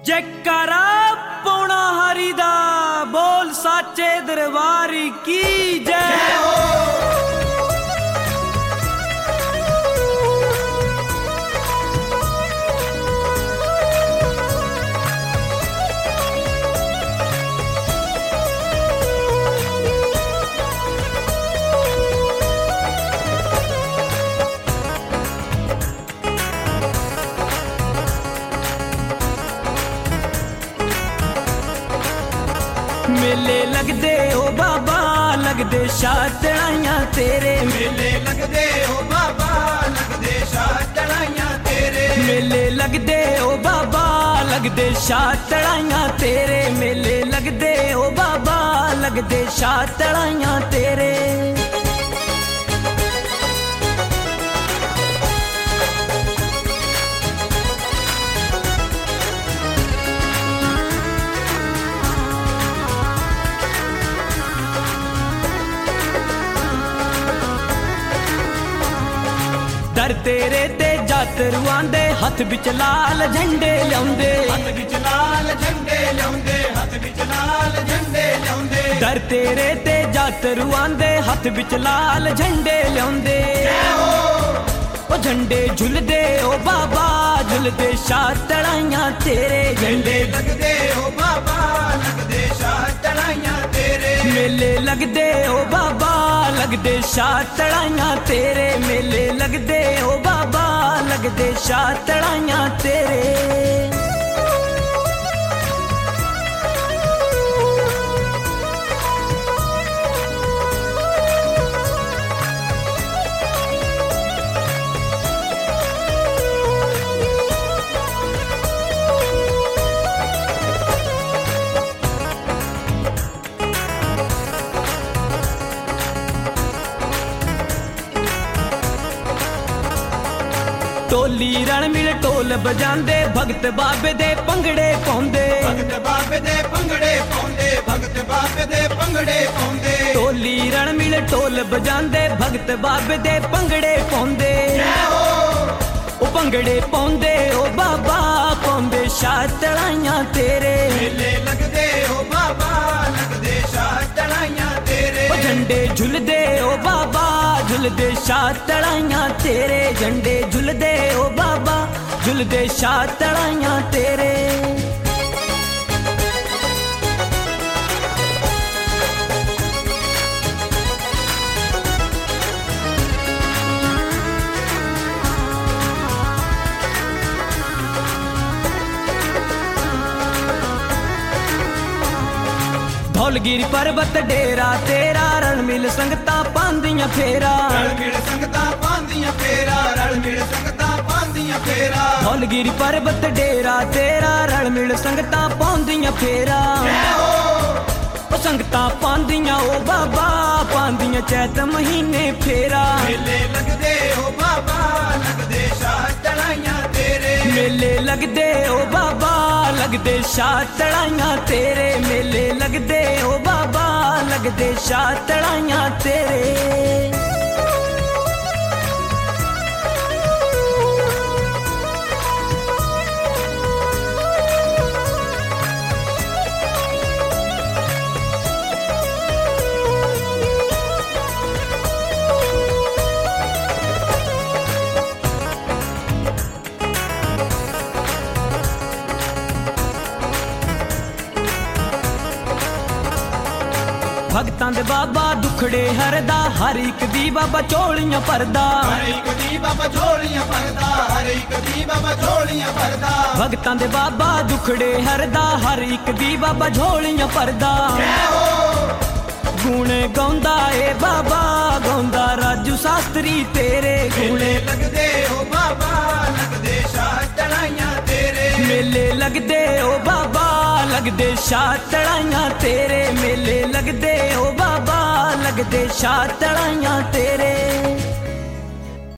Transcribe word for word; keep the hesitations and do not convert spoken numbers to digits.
जयकारा पौना हरि दा बोल साचे दरबार की जय हो। मेले लगदे ओ बाबा लगदे शातड़ाइयां तेरे, मेले लगदे ओ बाबा लगदे शातड़ाइयां तेरे, मेले लगदे ओ बाबा लगदे शातड़ाइयां तेरे, मेले लगदे ओ बाबा लगदे शातड़ाइयां तेरे। दर तेरे ते जातरू आंदे हथ बिच लाल झंडे ल्याउंदे, हथ विच लाल झंडे ल्याउंदे, हथ विच लाल झंडे ल्याउंदे। दर तेरे ते जातरू आंदे हथ बिच लाल झंडे ल्याउंदे। ओ झंडे झुलदे ओ बाबा झुलदे शातड़ाइयां तेरे, मेले लगदे ओ बाबा लगदे शातड़ाइयां तेरे, मेले लगदे ओ बाबा लगदे शातड़ाइयां तेरे, मेले लगदे ओ बाबा लगदे शातड़ाइयां तेरे। ढोली रण मिल ढोल बजांदे भगत बाबे दे पंगड़े पाउंदे, भगत बाबे दे पंगड़े पाउंदे, भगत बाबे दे पंगड़े पाउंदे। ढोली रण मिल ढोल बजांदे भगत बाबे दे पंगड़े पाउंदे। ओ पंगड़े पाउंदे ओ बाबा पाउंदे शातड़ाइयां तेरे, मेले लगदे ओ बाबा लगदे शातड़ाइयां तेरे, ओ झंडे झुलदे ओ बाबा झुलदे शातड़ाइयां तेरे, झंडे झुलदे ओ बाबा झुलदे शातड़ाइयां तेरे। धौलगिरी पर्वत डेरा तेरा रण मिल संगता पांदियां फेरा, रल मिल संगता पांदियां फेरा, रल मिल संगता पांदियां फेरा। धौलगिरी पर्वत डेरा तेरा रण मिल संगता पांदियां फेरा। ओ संगता पांदियां ओ बाबा पांदियां चैत महीने फेरा, मेले लगदे ओ बाबा लगदे शातड़ाइयां तेरे, मेले लगदे ओ बाबा लगदे शातड़ाइयां तेरे, मेले लगदे ओ बाबा लगदे शातड़ाइयां तेरे। भगतां दे बाबा दुखड़े हरदा हर एक दी बाबा झोलियां भरदा, हर एक दी बाबा झोलियां भरदा, हर एक दी बाबा झोलियां भरदा। भगतां दे बाबा दुखड़े हरदा हर एक दी बाबा झोलियां भरदा। गुण गाउंदा ए बाबा गाउंदा राजू शास्त्री तेरे, मेले लगदे ओ बाबा लगदे शातड़ाइयां तेरे, मेले लगदे ओ बाबा लगदे शातड़ाइयां तेरे, मेले लगदे ओ बाबा लगदे शातड़ाइयां तेरे।